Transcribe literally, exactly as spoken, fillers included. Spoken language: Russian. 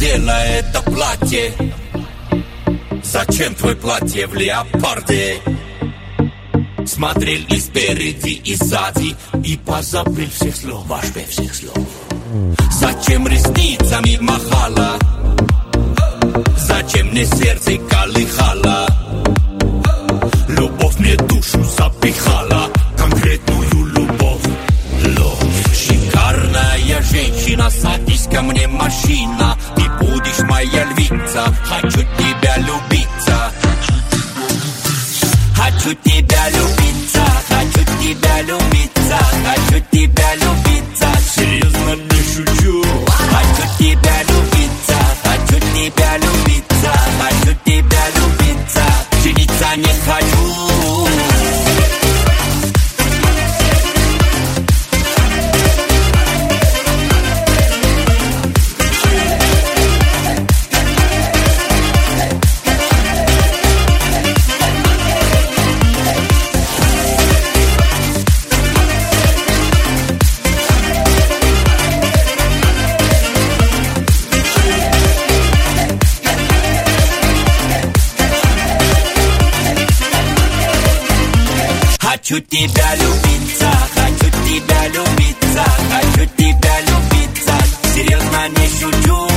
надела это платье? Зачем твое платье в леопарде? Смотрел и спереди, и сзади, и позабыл всех слов, вообще всех слов. Зачем ресницами махала? Зачем мне сердце колыхало? Любовь мне душу запихала, конкретную любовь. Шикарная женщина, садись ко мне, машина. Ты будешь моя львица, хочу тебя любиться. Хочу тебя любиться, хочу тебя любиться, хочу тебя любиться. Серьезно не шучу. Хочу тебя любиться, хочу тебя любиться, хочу тебя любиться. Жениться не хочу. Хочу тебя любиться, хочу тебя любиться, хочу тебя любиться. Серьезно не шучу.